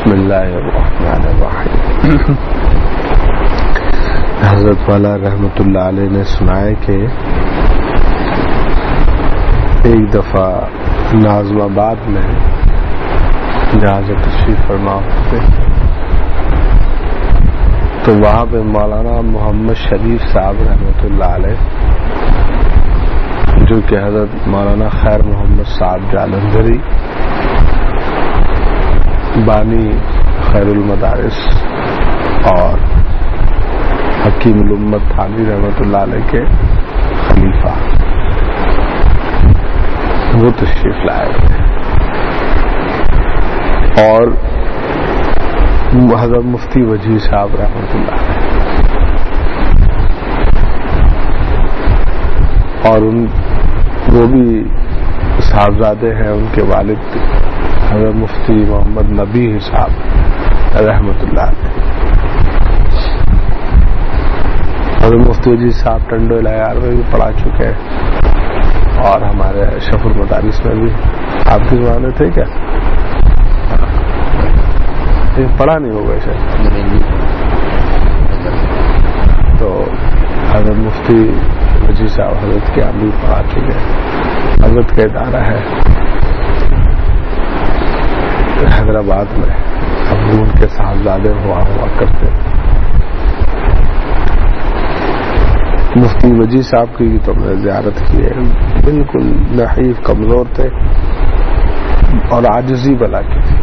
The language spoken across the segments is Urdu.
بسم اللہ الرحمن الرحیم. حضرت والا رحمۃ اللہ علیہ نے سنایا کہ ایک دفعہ ناظم آباد میں جہاں سے تشریف فرما ہوتے تو وہاں پہ مولانا محمد شریف صاحب رحمۃ اللہ علیہ جو کہ حضرت مولانا خیر محمد صاحب جالندھری بانی خیر المدارس اور حکیم الامت تھانوی رحمۃ اللہ علیہ کے خلیفہ وہ تشریف لائے ہوئے اور حضرت مفتی وجیح صاحب رحمۃ اللہ علیہ اور وہ بھی صاحبزادے ہیں. ان کے والد حضرت مفتی محمد نبی صاحب رحمۃ اللہ علیہ. حضرت مفتی وجیح صاحب ٹنڈو العیار میں بھی پڑھا چکے ہیں اور ہمارے اشرف المدارس میں بھی آپ کے زمانے تھے کیا؟ پڑھا نہیں ہوگا شاید. تو حضرت مفتی وجیح صاحب حضرت کے یہاں بھی پڑھا چکے ہیں. حضرت کا ادارہ ہے حیدرآباد میں. اب ان کے صاحبزادے ہوا کرتے. مفتی وجیح صاحب کی تو میں نے زیارت کی ہے. بالکل نحیف کمزور تھے اور عاجزی بلا کی تھی.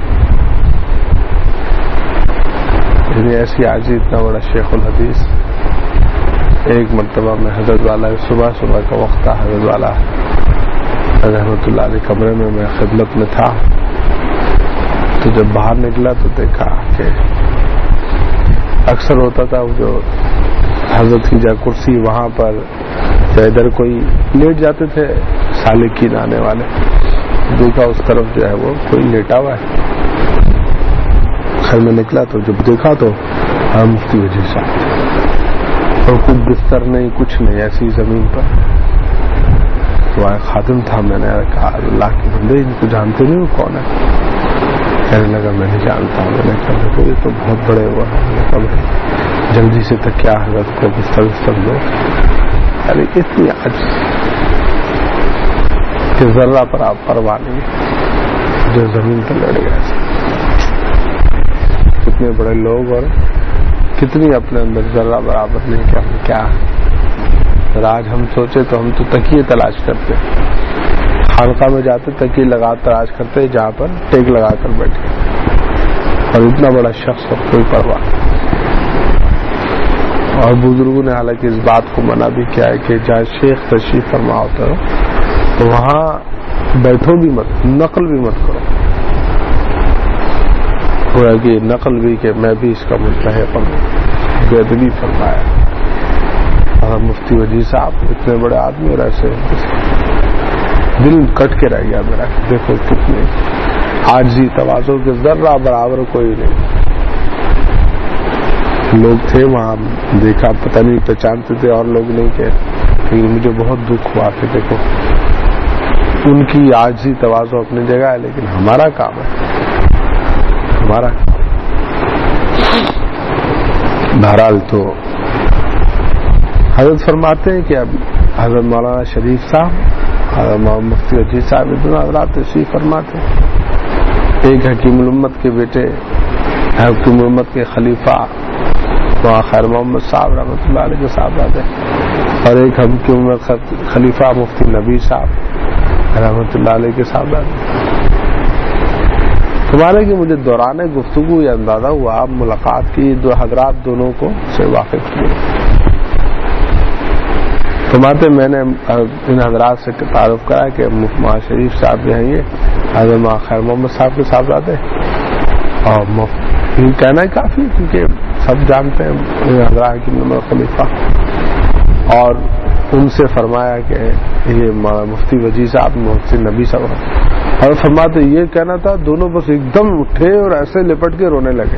یعنی ایسی عاجزی اتنا بڑا شیخ الحدیث. ایک مرتبہ میں حضرت والا صبح کا وقت تھا. حضرت والا رحمۃ اللہ علیہ کمرے میں خدمت میں تھا. تو جب باہر نکلا تو دیکھا کہ اکثر ہوتا تھا جو حضرت کی جگہ کرسی وہاں پر ادھر کوئی لیٹ جاتے تھے سالکین آنے والے. دیکھا اس طرف جو ہے وہ کوئی لیٹا ہوا ہے. گھر میں نکلا تو جب دیکھا تو مفتی وجیح صاحب اور کچھ بستر نہیں کچھ نہیں ایسی زمین پر. تو خادم تھا. میں نے کہا اللہ کے بندے ان کو جانتے نہیں وہ کون ہے؟ کہنے لگا میں نہیں جانتا. میں نے کہا دیکھو یہ تو بہت بڑے ہوا ہے. جلدی سے تکیا حضرت کو بستر دو. ارے اتنی عجز کہ ذرہ پر آپ پرواہ نہیں جو زمین پر لڑ گئے. کتنے بڑے لوگ اور کتنی اپنے اندر ذرہ برابر نہیں کہ ہم کیا. آج ہم سوچے تو ہم تو تکیے تلاش کرتے. خانقاہ میں جاتے تکیے لگا تلاش کرتے جہاں پر ٹیک لگا کر بیٹھے. اور اتنا بڑا شخص اور کوئی پرواہ. اور بزرگوں نے حالانکہ اس بات کو منع بھی کیا ہے کہ جہاں شیخ تشریف فرما ہوتا ہو تو وہاں بیٹھو بھی مت, نقل بھی مت کرو. ہوا کہ نقل بھی کہ میں بھی اس کا مستحق ہوں. بے ادبی فرمایا. اور مفتی وجیح صاحب اتنے بڑے آدمی اور ایسے دل کٹ کے رہ گیا میرا. دیکھو کتنے عاجزی تواضع کے ذرہ برابر کوئی نہیں. لوگ تھے وہاں دیکھا پتہ نہیں پہچانتے تھے اور لوگ نہیں کہ لیکن مجھے بہت دکھ ہوا کہ دیکھو ان کی عاجزی تواضع اپنی جگہ ہے لیکن ہمارا کام ہے. ہمارا بہرحال تو حضرت فرماتے ہیں کہ اب حضرت مولانا شریف صاحب حضرت مفتی وجیح صاحب دونوں حضرات تشریف فرماتے ہیں. ایک حکیم الامت کے بیٹے حکیم الامت کے خلیفہ وہاں خیر محمد صاحب رحمۃ اللہ علیہ کے صاحبزادے اور ایک حکیم الامت خلیفہ مفتی نبی صاحب رحمۃ اللہ علیہ کے صاحبزادے. تمہارے کہ مجھے دوران گفتگو یہ اندازہ ہوا آپ ملاقات کی دو حضرات دونوں کو سے واقف ہوئے. فرماتے میں نے ان حضرات سے تعارف کرا کہ مفتی شریف صاحب جو ہیں یہ حضرت خیر محمد صاحب کے صاحبزادے اور یہ کہنا ہی کافی کیونکہ سب جانتے ہیں حضرات کی نمبر خلیفہ. اور ان سے فرمایا کہ یہ مفتی وجیح صاحب مفتی نبی صاحب اور فرماتے یہ کہنا تھا دونوں بس ایک دم اٹھے اور ایسے لپٹ کے رونے لگے.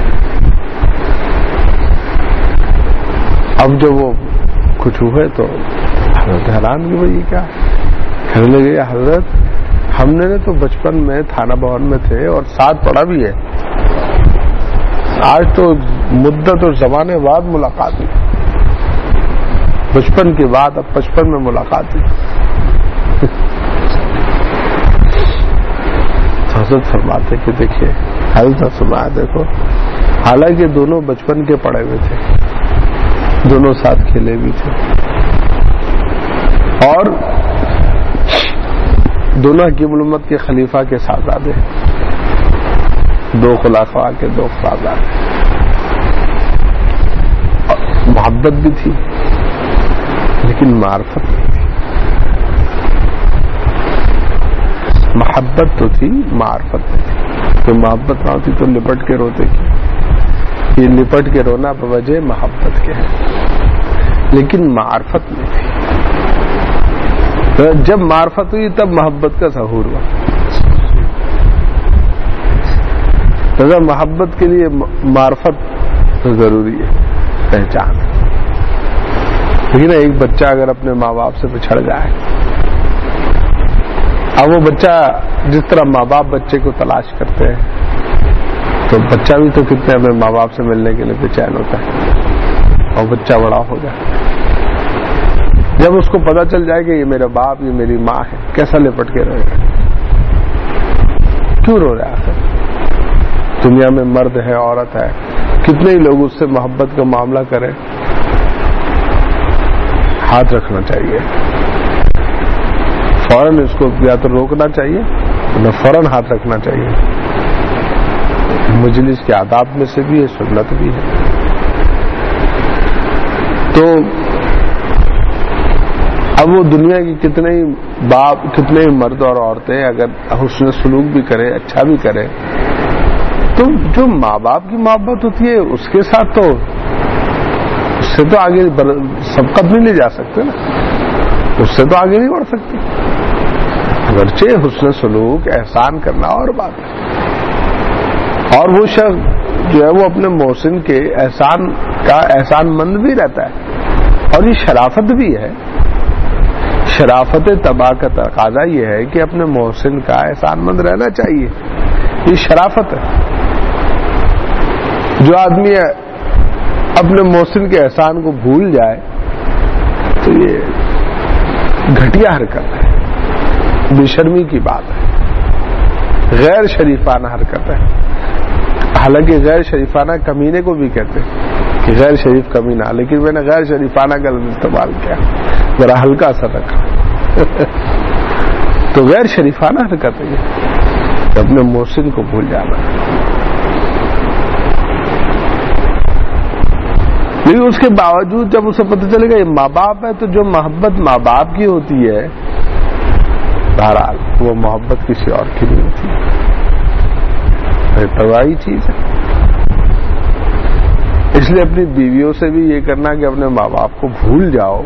اب جب وہ کچھ ہوئے تو حضرت حیران کی بھائی کیا کہنے لگے حضرت ہم نے تو بچپن میں تھانہ بھون میں تھے اور ساتھ پڑھا بھی ہے آج تو مدت اور زمانے بعد ملاقات ہوئی، بچپن کے بعد اب 55 میں ملاقات ہوئی. حضرت فرماتے کہ دیکھیے، حضرت فرمایا دیکھو، حالانکہ دونوں بچپن کے پڑے ہوئے تھے، دونوں ساتھ کھیلے بھی تھے، اور دونوں حکیم الامت کے خلیفہ کے صاحبزادے، دو خلفاء کے دو صاحبزادے. محبت بھی تھی لیکن معرفت نہیں تھی. محبت تو تھی، معرفت نہیں تھی. تو محبت نہ ہوتی تو لپٹ کے روتے کی. یہ لپٹ کے رونا بوجہ محبت کے ہے، لیکن معرفت نہیں تھی. جب معرفت ہوئی تب محبت کا ظہور ہوا. اگر محبت کے لیے معرفت ضروری ہے، پہچان. لیکن ایک بچہ اگر اپنے ماں باپ سے بچھڑ جائے، اب وہ بچہ جس طرح ماں باپ بچے کو تلاش کرتے ہیں، تو بچہ بھی تو کتنے اپنے ماں باپ سے ملنے کے لیے بے چین ہوتا ہے. اور بچہ بڑا ہو جائے، جب اس کو پتا چل جائے کہ یہ میرا باپ، یہ میری ماں ہے، کیسا لپٹ کے رہے گا؟ کیوں رو رہا ہے؟ دنیا میں مرد ہے، عورت ہے، کتنے ہی لوگ اس سے محبت کا معاملہ کریں، ہاتھ رکھنا چاہیے. فوراً اس کو یا تو روکنا چاہیے نہ فوراً ہاتھ رکھنا چاہیے. مجلس کے آداب میں سے بھی ہے، سنت بھی ہے. تو اب وہ دنیا کی کتنے ہی باپ، کتنے ہی مرد اور عورتیں اگر حسن سلوک بھی کرے، اچھا بھی کرے، تو جو ماں باپ کی محبت ہوتی ہے اس کے ساتھ تو اس سے تو آگے سبقت نہیں لے جا سکتے نا، اس سے تو آگے نہیں بڑھ سکتے. اگرچہ حسن سلوک، احسان کرنا اور بات ہے، اور وہ شخص جو ہے وہ اپنے محسن کے احسان کا احسان مند بھی رہتا ہے. اور یہ شرافت بھی ہے. شرافت طبع کا تقاضا یہ ہے کہ اپنے محسن کا احسان مند رہنا چاہیے. یہ شرافت ہے. جو آدمی اپنے محسن کے احسان کو بھول جائے تو یہ گھٹیا حرکت ہے، بے شرمی کی بات ہے، غیر شریفانہ حرکت ہے. حالانکہ غیر شریفانہ کمینے کو بھی کہتے ہیں کہ غیر شریف کمینہ، لیکن میں نے غیر شریفانہ کا لفظ استعمال کیا، ذرا ہلکا سا رکھا. تو غیر شریفانہ حرکت ہے یہ، اپنے محسن کو بھول جانا. لیکن اس کے باوجود جب اسے پتہ چلے گا یہ ماں باپ ہے، تو جو محبت ماں باپ کی ہوتی ہے بہرحال وہ محبت کسی اور کی نہیں ہوتی. طبعی چیز ہے. اس لیے اپنی بیویوں سے بھی یہ کرنا کہ اپنے ماں باپ کو بھول جاؤ،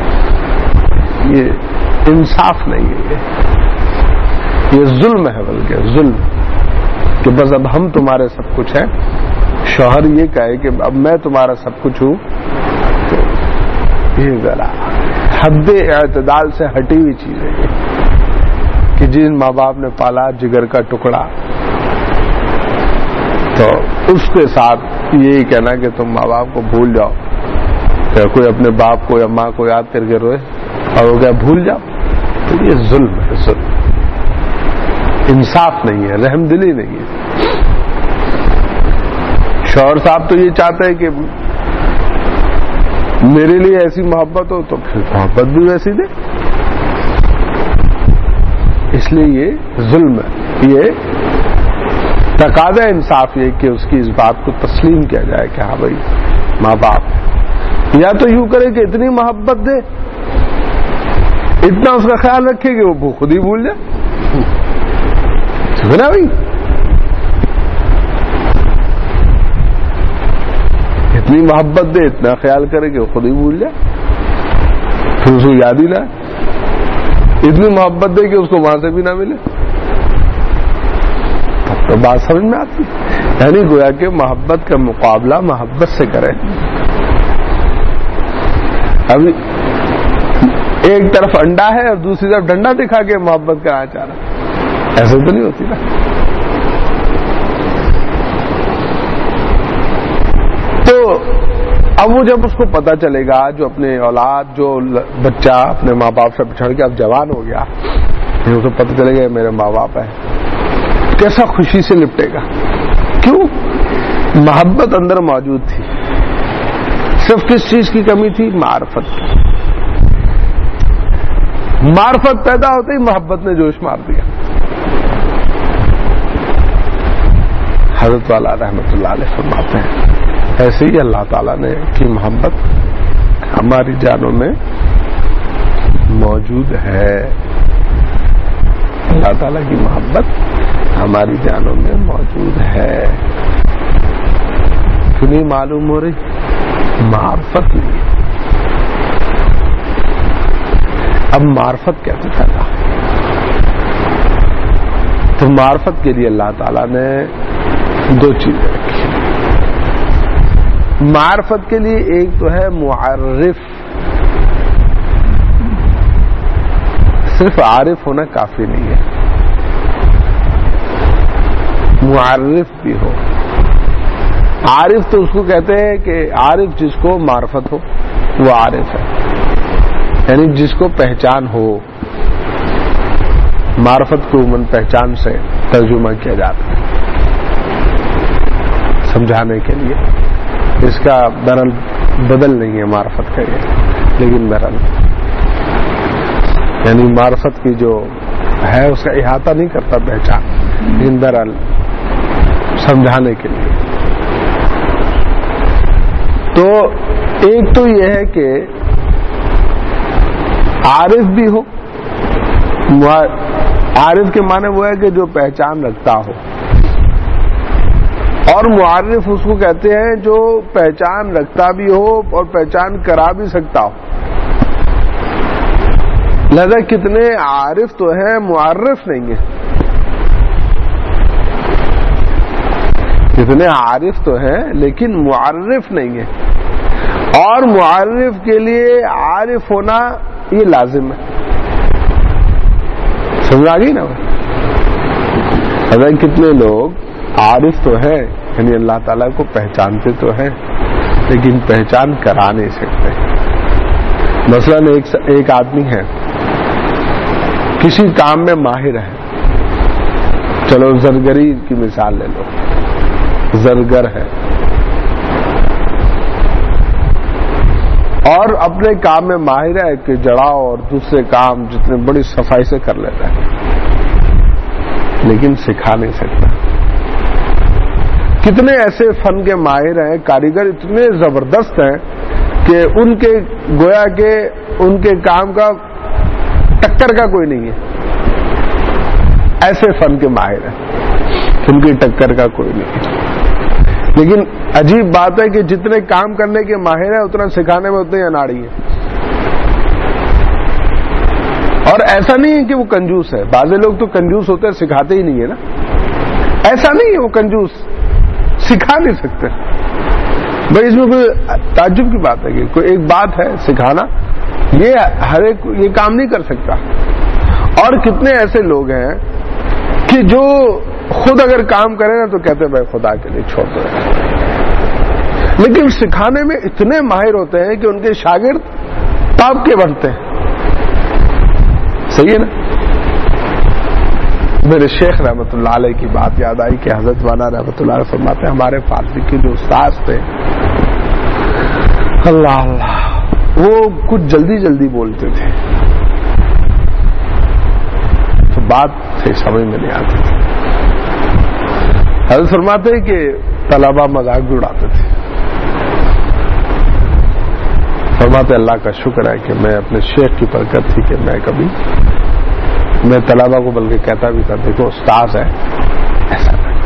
یہ انصاف نہیں ہے، یہ ظلم ہے. بلکہ ظلم کہ بس اب ہم تمہارے سب کچھ ہیں. شوہر یہ کہے کہ اب میں تمہارا سب کچھ ہوں، تو یہ ذرا حد اعتدال سے ہٹی ہوئی چیز ہے کہ جن ماں باپ نے پالا، جگر کا ٹکڑا، تو اس کے ساتھ یہی کہنا کہ تم ماں باپ کو بھول جاؤ. کہ کوئی اپنے باپ کو یا ماں کو یاد کر کے روئے اور وہ کیا بھول جاؤ، تو یہ ظلم ہے. ظلم، انصاف نہیں ہے، رحم دلی نہیں ہے. شوہر صاحب تو یہ چاہتے ہیں کہ میرے لیے ایسی محبت ہو تو پھر محبت بھی ویسی دے. اس لیے یہ ظلم ہے. یہ تقاضا انصاف یہ کہ اس کی اس بات کو تسلیم کیا جائے کہ ہاں بھائی ماں باپ، یا تو یوں کرے کہ اتنی محبت دے، اتنا اس کا خیال رکھے کہ وہ خود ہی بھول جائے. سنا بھائی، اتنی محبت دے، اتنا خیال کرے کہ وہ خود ہی بھول جائے، پھر اس کو یاد ہی نہ. اتنی محبت دے کہ اس کو وہاں سے بھی نہ ملے، تب تو بات سمجھ میں آتی. یعنی گویا کہ محبت کا مقابلہ محبت سے کرے. ابھی ایک طرف انڈا ہے اور دوسری طرف ڈنڈا دکھا کے محبت کرنا چاہ رہا، ایسا تو نہیں ہوتی نا. اب وہ جب اس کو پتا چلے گا، جو اپنے اولاد، جو بچہ اپنے ماں باپ سے بچھڑ کے اب جوان ہو گیا، اسے پتا چلے گا میرے ماں باپ ہیں، کیسا خوشی سے لپٹے گا. کیوں؟ محبت اندر موجود تھی. صرف کس چیز کی کمی تھی؟ معرفت کی. معرفت پیدا ہوتے ہی محبت نے جوش مار دیا. حضرت والا رحمت اللہ علیہ فرماتے ہیں ایسے ہی اللہ تعالیٰ نے کی محبت ہماری جانوں میں موجود ہے. اللہ تعالیٰ کی محبت ہماری جانوں میں موجود ہے. کیوں نہیں معلوم ہو رہی؟ معرفت نہیں. اب معرفت کیسے پیدا؟ تو معرفت کے لیے اللہ تعالیٰ نے دو چیزیں رکھی. معرفت کے لیے ایک تو ہے معرف. صرف عارف ہونا کافی نہیں ہے، معرف بھی ہو. عارف تو اس کو کہتے ہیں کہ عارف جس کو معرفت ہو وہ عارف ہے، یعنی جس کو پہچان ہو. معرفت کو عموماً پہچان سے ترجمہ کیا جاتا ہے سمجھانے کے لیے. اس کا بہرحال بدل نہیں ہے معرفت کا یہ، لیکن بہرحال یعنی معرفت کی جو ہے اس کا احاطہ نہیں کرتا پہچان، لیکن بہرحال سمجھانے کے لیے. تو ایک تو یہ ہے کہ عارف بھی ہو. عارف کے معنی وہ ہے کہ جو پہچان رکھتا ہو، اور معرف اس کو کہتے ہیں جو پہچان رکھتا بھی ہو اور پہچان کرا بھی سکتا ہو. لہذا کتنے عارف تو ہیں، معرف نہیں ہیں. کتنے عارف تو ہیں لیکن معرف نہیں ہیں. اور معرف کے لیے عارف ہونا یہ لازم ہے. سمجھ آ گئی نا؟ اگر کتنے لوگ عارف تو ہیں، یعنی اللہ تعالیٰ کو پہچانتے تو ہیں لیکن پہچان کرا نہیں سکتے. مثلاً ایک آدمی ہے کسی کام میں ماہر ہے، چلو زرگری کی مثال لے لو. زرگر ہے اور اپنے کام میں ماہر ہے کہ جڑاؤ اور دوسرے کام جتنے بڑی صفائی سے کر لیتا ہے، لیکن سکھا نہیں سکتا. کتنے ایسے فن کے ماہر ہیں، کاریگر اتنے زبردست ہیں کہ ان کے گویا کہ ان کے کام کا ٹکر کا کوئی نہیں ہے. ایسے فن کے ماہر ہیں ان کی ٹکر کا کوئی نہیں ہے. لیکن عجیب بات ہے کہ جتنے کام کرنے کے ماہر ہیں اتنا سکھانے میں اتنے اناڑی ہیں. اور ایسا نہیں ہے کہ وہ کنجوس ہے. بعض لوگ تو کنجوس ہوتے ہیں، سکھاتے ہی نہیں ہے نا. ایسا نہیں ہے وہ کنجوس، سکھا نہیں سکتے. بھائی اس میں کوئی تعجب کی بات ہے کہ کوئی ایک بات ہے سکھانا، یہ ہر ایک یہ کام نہیں کر سکتا. اور کتنے ایسے لوگ ہیں کہ جو خود اگر کام کریں نا تو کہتے ہیں بھائی خدا کے لیے چھوڑ دو، لیکن سکھانے میں اتنے ماہر ہوتے ہیں کہ ان کے شاگرد تاپ کے بنتے ہیں. صحیح ہے نا؟ میرے شیخ رحمت اللہ علیہ کی بات یاد آئی کہ حضرت والا رحمت اللہ علیہ فرماتے ہیں ہمارے فارسی کے جو استاذ تھے، اللہ اللہ، وہ کچھ جلدی جلدی بولتے تھے تو بات سے سمجھ میں نہیں آتی تھی. حضرت فرماتے ہیں کہ طلبہ مذاق بھی اڑاتے تھے. فرماتے اللہ کا شکر ہے کہ میں اپنے شیخ کی برکت تھی کہ میں طلبہ کو بلکہ کہتا بھی تھا دیکھو استاذ ہے ایسا نہیں.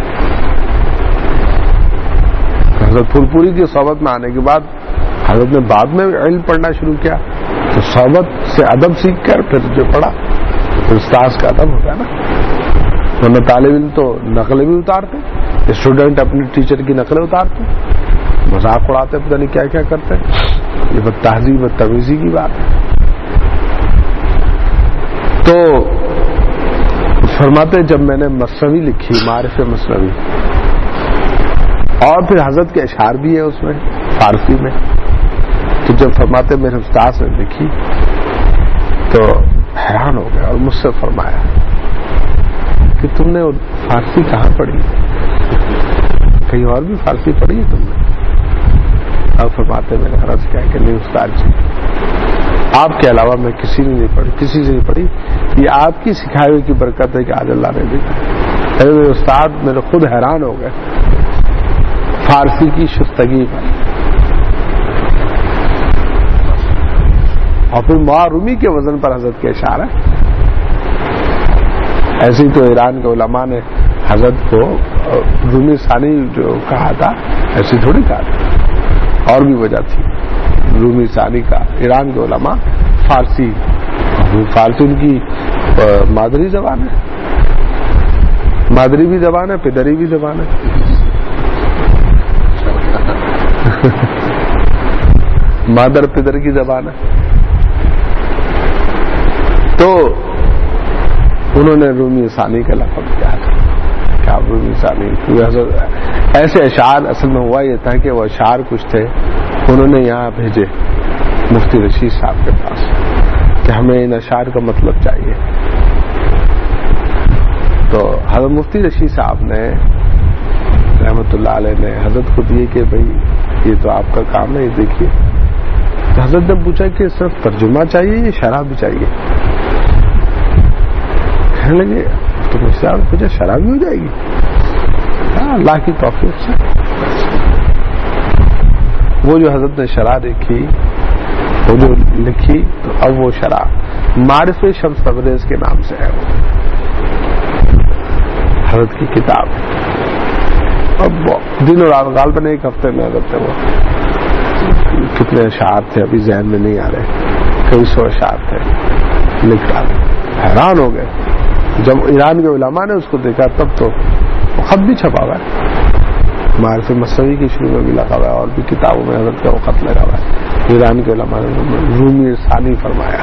حضرت پھول پوری کی صحبت میں آنے کے بعد حضرت نے بعد میں علم پڑھنا شروع کیا تو صحبت سے ادب سیکھ کر پھر جو پڑھا تو استاذ کا ادب ہوتا ہے نا. ورنہ طالب علم تو نقلیں بھی اتارتے، اسٹوڈنٹ اپنی ٹیچر کی نقلیں اتارتے، مذاق اڑاتے، پتہ نہیں کیا کیا کرتے. یہ بد تہذیب بد تمیزی کی بات ہے. تو فرماتے جب میں نے مثنوی لکھی، معارف مثنوی، اور پھر حضرت کے اشعار بھی ہے اس میں، فارسی میں. تو جب فرماتے میرے استاد نے لکھی تو حیران ہو گیا اور مجھ سے فرمایا کہ تم نے فارسی کہاں پڑھی؟ کہیں اور بھی فارسی پڑھی ہے تم نے؟ اور فرماتے میں نے عرض کیا کہ نہیں استاد جی، آپ کے علاوہ میں کسی نے نہیں پڑھی، کسی سے نہیں پڑھی. یہ آپ کی سکھائی ہوئی کی برکت ہے کہ آج اللہ نے دی. میرے استاد میرے خود حیران ہو گئے فارسی کی شستگی پر. اور پھر معرومی کے وزن پر حضرت کے اشعار ہے. ایسے ہی تو ایران کے علماء نے حضرت کو رومی ثانی جو کہا تھا ایسی تھوڑی کہا تھا، اور بھی وجہ تھی. رومی ثانی کا ایران کے علماء فارسی ان کی مادری زبان ہے، مادری بھی زبان ہے، پدری بھی زبان ہے. مادر پدر کی زبان ہے. تو انہوں نے رومی ثانی کا لقب کیا تھا. کیا رومی ثانی ایسے اشعار اصل میں ہوا یہ تھا کہ وہ اشعار کچھ تھے انہوں نے یہاں بھیجے مفتی رشید صاحب کے پاس کہ ہمیں ان اشعار کا مطلب چاہیے. تو حضرت مفتی رشید صاحب نے رحمۃ اللہ علیہ نے حضرت کو دیے کہ بھئی یہ تو آپ کا کام ہے، یہ دیکھیے. تو حضرت نے پوچھا کہ صرف ترجمہ چاہیے یا شرح بھی چاہیے؟ کہنے لگے تو مجھ سے آپ پوچھا شرح بھی ہو جائے گی؟ ہاں اللہ کی توفیق سے. وہ جو حضرت نے شرح دیکھی، وہ جو لکھی، تو اب وہ شرح معرف شمس تبریز کے نام سے ہے. وہ حضرت کی کتاب اب دن اور رات غالباً ایک ہفتے میں حضرت وہ کتنے اشعار تھے ابھی ذہن میں نہیں آ رہے، کئی سو اشعار تھے لکھ ڈالے. حیران ہو گئے جب ایران کے علماء نے اس کو دیکھا. تب تو خط بھی چھپا ہوا ہے، معرف مصنوی کی شروع میں بھی لگا ہوا ہے اور بھی کتابوں میں حضرت کا وہ خط لگا ہوا ہے. ایران کے علماء نے رومی ثانی فرمایا.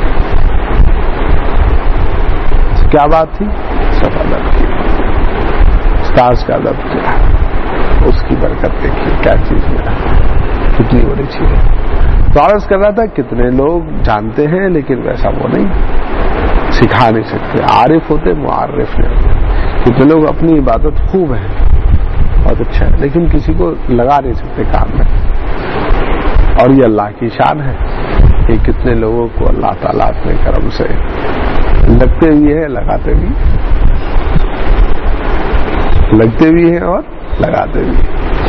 کیا بات تھی؟ سب ادب کی، استاذ کا ادب کیا، اس کی برکت دیکھیے کیا چیز ہے، کتنی بڑی چیز ہے. تو عرض کر رہا تھا کتنے لوگ جانتے ہیں لیکن ویسا وہ نہیں سکھا نہیں سکتے. عارف ہوتے معرف نہیں ہوتے. کتنے لوگ اپنی عبادت خوب ہے، بہت اچھا ہے، لیکن کسی کو لگا نہیں سکتے کام میں. اور یہ اللہ کی شان ہے کہ کتنے لوگوں کو اللہ تعالیٰ اپنے کرم سے لگتے بھی ہیں، لگاتے بھی، لگتے بھی ہیں اور لگاتے بھی.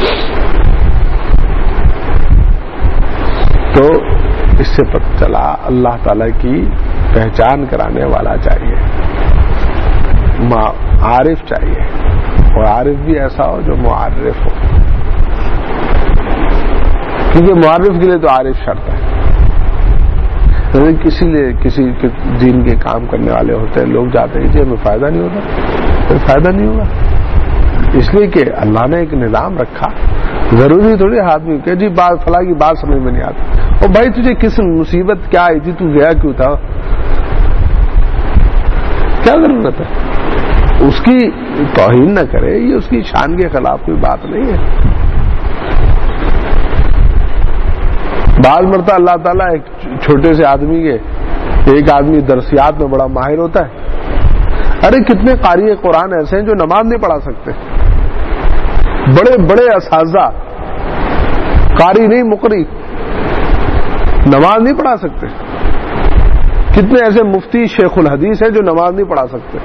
تو اس سے پتہ چلا اللہ تعالیٰ کی پہچان کرانے والا چاہیے، عارف چاہیے، اور عارف بھی ایسا ہو جو معرف ہو. کیونکہ معرف کے لیے تو عارف شرط ہے. کسی دین کے کام کرنے والے ہوتے ہیں، لوگ جاتے ہیں جی ہمیں فائدہ نہیں ہوتا، کوئی فائدہ نہیں ہوگا. اس لیے کہ اللہ نے ایک نظام رکھا. ضروری تھوڑی آدمی کہ جی بات فلاں کی بات سمجھ میں نہیں آتی. اور بھائی تجھے کس مصیبت کیا آئی تھی، تو گیا کیوں تھا، کیا ضرورت ہے؟ اس کی توہین نہ کرے، یہ اس کی شان کے خلاف کوئی بات نہیں ہے. بعض مرتبہ اللہ تعالیٰ ایک چھوٹے سے آدمی کے، ایک آدمی درسیات میں بڑا ماہر ہوتا ہے. ارے کتنے قاری قرآن ایسے ہیں جو نماز نہیں پڑھا سکتے، بڑے بڑے اساتذہ، قاری نہیں مقری، نماز نہیں پڑھا سکتے. کتنے ایسے مفتی شیخ الحدیث ہیں جو نماز نہیں پڑھا سکتے،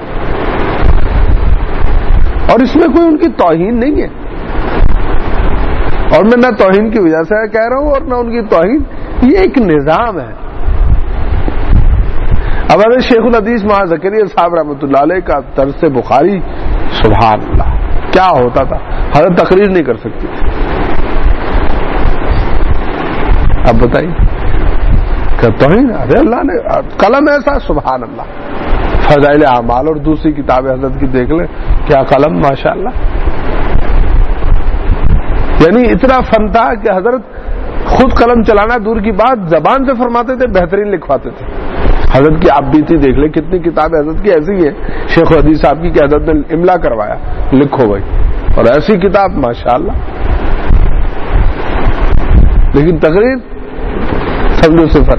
اور اس میں کوئی ان کی توہین نہیں ہے. اور میں نہ توہین کی وجہ سے کہہ رہا ہوں اور نہ ان کی توہین، یہ ایک نظام ہے. اب اگر شیخ الحدیث مہا زکریا صاحب رحمۃ اللہ علیہ کا درس بخاری، سبحان اللہ کیا ہوتا تھا. حضرت تقریر نہیں کر سکتی. اب بتائیے توہین. ارے اللہ نے قلم ایسا، سبحان اللہ. فضائل اعمال اور دوسری کتابیں حضرت کی دیکھ لیں، کیا قلم ماشاءاللہ. یعنی اتنا فن تھا کہ حضرت خود قلم چلانا دور کی بات، زبان سے فرماتے تھے، بہترین لکھواتے تھے. حضرت کی آپ بیتی دیکھ لیں، کتنی کتابیں حضرت کی ایسی ہیں. شیخ الحدیث صاحب کی کہ حضرت نے املا کروایا، لکھو بھائی، اور ایسی کتاب ماشاءاللہ. لیکن تقریر سمجھو 0.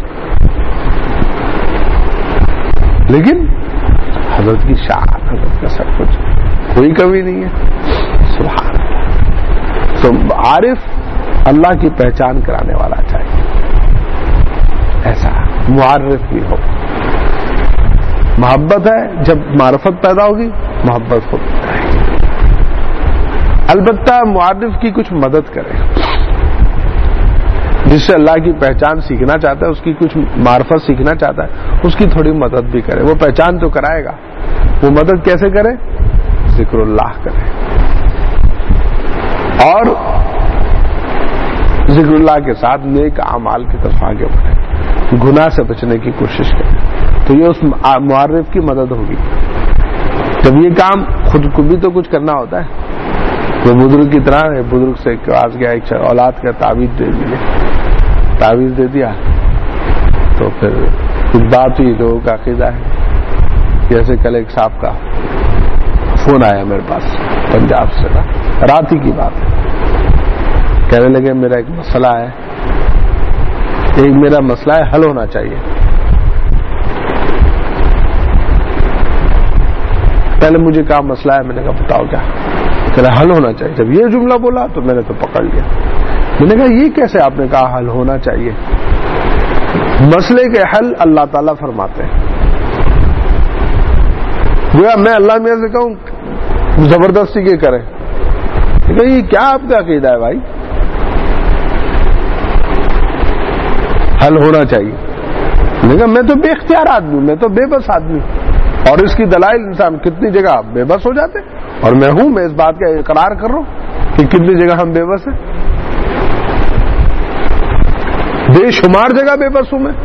لیکن حضرت کی شان، حضرت کا سب کچھ، کوئی کمی نہیں ہے. سبحان اللہ. تو عارف اللہ کی پہچان کرانے والا چاہیے، ایسا معرف بھی ہو. محبت ہے، جب معرفت پیدا ہوگی محبت خود آئے گی. البتہ معرف کی کچھ مدد کرے، جس سے اللہ کی پہچان سیکھنا چاہتا ہے، اس کی کچھ معرفت سیکھنا چاہتا ہے، اس کی تھوڑی مدد بھی کرے. وہ پہچان تو کرائے گا، وہ مدد کیسے کرے؟ ذکر اللہ کرے، اور ذکر اللہ کے ساتھ نیک اعمال کی طرف آگے بڑھے، گناہ سے بچنے کی کوشش کرے. تو یہ اس معرف کی مدد ہوگی. جب یہ کام خود کو بھی تو کچھ کرنا ہوتا ہے. وہ بزرگ کی طرح بزرگ سے پاس گیا، ایک اولاد کا تعویذ دے دیا، تعویذ دے دیا تو پھر کچھ بات ہوئی. لوگوں کا عقیدہ ہے، جیسے کل ایک صاحب کا فون آیا میرے پاس پنجاب سے، رات ہی کی بات ہے. کہنے لگے میرا ایک مسئلہ ہے، میرا مسئلہ ہے، حل ہونا چاہیے. پہلے مجھے کہا مسئلہ ہے، میں نے کہا بتاؤ کیا؟ کہ حل ہونا چاہیے. جب یہ جملہ بولا تو میں نے تو پکڑ لیا. میں نے کہا یہ کیسے آپ نے کہا حل ہونا چاہیے؟ مسئلے کے حل اللہ تعالیٰ فرماتے ہیں. گویا میں اللہ میاں سے کہوں زبردستی کے کریں؟ کہ یہ کیا آپ کا عقیدہ ہے بھائی؟ حل ہونا چاہیے. میں نے کہا میں تو بے اختیار آدمی ہوں، میں تو بے بس آدمی ہوں، اور اس کی دلائل انسان کتنی جگہ بے بس ہو جاتے، اور میں ہوں، میں اس بات کا اقرار کر رہا ہوں کہ کتنی جگہ ہم بے بس ہیں. بے شمار جگہ بے بس ہوں میں.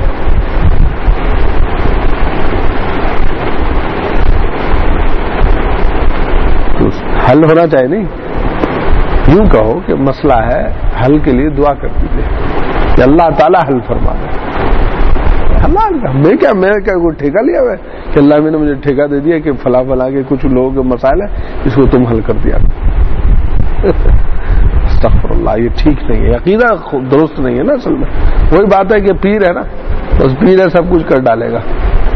حل ہونا چاہیے. نہیں، یوں کہو کہ مسئلہ ہے، حل کے لیے دعا کر دیجیے کہ اللہ تعالیٰ حل فرما دے. اللہ میں کیا کوئی ٹھیکہ لیا ہوا ہے کہ اللہ میں نے مجھے ٹھیکہ دے دیا کہ فلاں فلاں کے کچھ لوگوں کے مسائل ہیں، اس کو تم حل کر دیا. استغفر اللہ، یہ ٹھیک نہیں ہے، عقیدہ درست نہیں ہے نا. اصل میں وہی بات ہے کہ پیر ہے نا، بس پیر ہے سب کچھ کر ڈالے گا،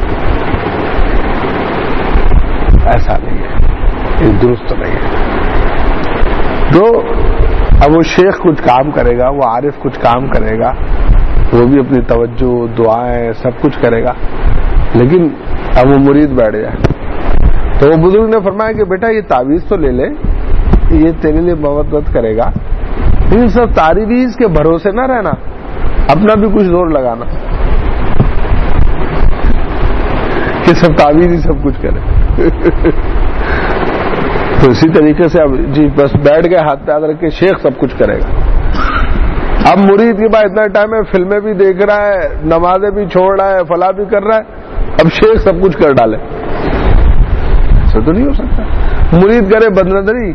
ایسا نہیں ہے، یہ درست نہیں ہے. تو اب وہ شیخ کچھ کام کرے گا، وہ عارف کچھ کام کرے گا، وہ بھی اپنی توجہ دعائیں سب کچھ کرے گا، لیکن اب وہ مرید بیٹھ جائے. تو وہ بزرگ نے فرمایا کہ بیٹا یہ تعویذ تو لے لے، یہ تیرے لیے مدد کرے گا، لیکن سب تعویذ کے بھروسے نہ رہنا، اپنا بھی کچھ زور لگانا کہ سب تعویذ ہی سب کچھ کرے. تو اسی طریقے سے اب جی بس بیٹھ گئے ہاتھ پہ ہاتھ رکھ کے، شیخ سب کچھ کرے گا. اب مرید کے بعد اتنا ٹائم ہے، فلمیں بھی دیکھ رہا ہے، نمازیں بھی چھوڑ رہا ہے، فلاں بھی کر رہا ہے، اب شیخ سب کچھ کر ڈالے، ایسا تو نہیں ہو سکتا. مرید کرے بدنظری،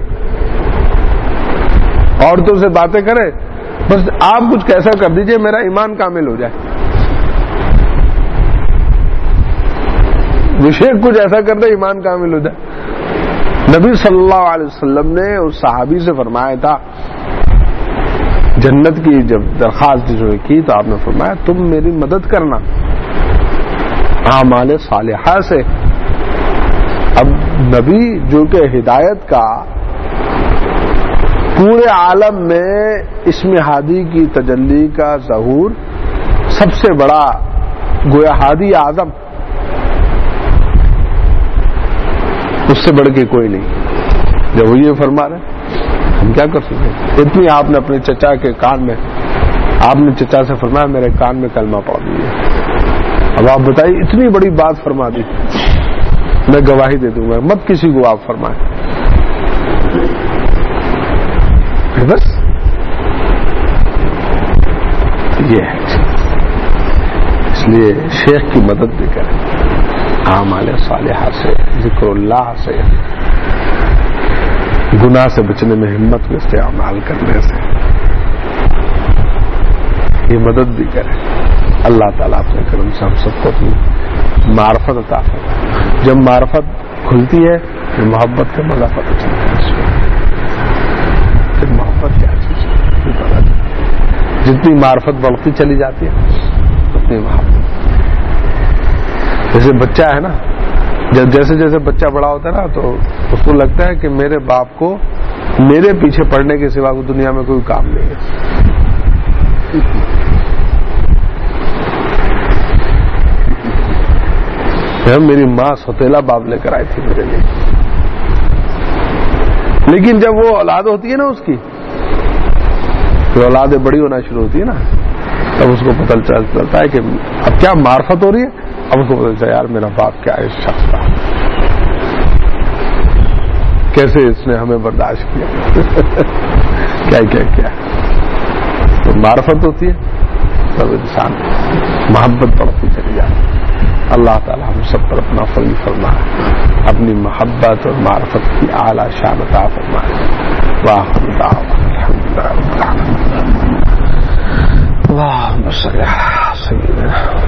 عورتوں سے باتیں کرے، بس آپ کچھ کیسا کر دیجئے میرا ایمان کامل ہو جائے. وہ شیخ کچھ ایسا کر دے ایمان کامل ہو جائے. نبی صلی اللہ علیہ وسلم نے اس صحابی سے فرمایا تھا، جنت کی جب درخواست جو کی تو آپ نے فرمایا تم میری مدد کرنا اعمال صالحہ سے. اب نبی جو کہ ہدایت کا پورے عالم میں اسم ہادی کی تجلی کا ظہور، سب سے بڑا گویا ہادی اعظم، اس سے بڑھ کے کوئی نہیں. جب وہ یہ فرما رہے ہم کیا کر سکتے ہیں؟ اتنی آپ نے اپنے چچا کے کان میں، آپ نے چچا سے فرمایا میرے کان میں کلمہ پڑھ لیجیے. اب آپ بتائیے اتنی بڑی بات فرما دی، میں گواہی دے دوں گا، مت کسی کو آپ فرمائیں. بس یہ ہے. اس لیے شیخ کی مدد بھی کریں، اعمال صالحہ سے، ذکر اللہ سے، گناہ سے بچنے میں ہمت کو استعمال کرنے سے یہ مدد بھی کرے. اللہ تعالیٰ اپنے کرم سے ہم سب کو اپنی معرفت عطا فرمائے. جب معرفت کھلتی ہے تو محبت کا مزہ پتہ چلتا ہے. پھر محبت کیا چیز ہے جتنی معرفت بڑھتی چلی جاتی ہے اتنی محبت. جیسے بچہ ہے نا، جیسے جیسے بچہ بڑا ہوتا ہے نا تو اس کو لگتا ہے کہ میرے باپ کو میرے پیچھے پڑنے کے سوا دنیا میں کوئی کام نہیں ہے. میری ماں سوتیلا باپ لے کر آئی تھی میرے لیے. لیکن جب وہ اولاد ہوتی ہے نا اس کی، تو اولادیں بڑی ہونا شروع ہوتی ہے نا، تب اس کو پتہ چلتا ہے کہ اب کیا معرفت ہو رہی ہے. اب اس کو پتہ چلتا ہے یار میرا باپ کیا ہے، شخص تھا، کیسے اس نے ہمیں برداشت کیا. کیا کیا کیا تو معرفت ہوتی ہے تب انسان محبت بڑھتی چلی جاتی ہے. اللہ تعالی ہم سب پر اپنا فضل فرمائے، اپنی محبت اور معرفت کی اعلیٰ شان عطا فرمائے. وآخر دعوانا الحمدللہ رب العالمین. اللہم صل علی سیدنا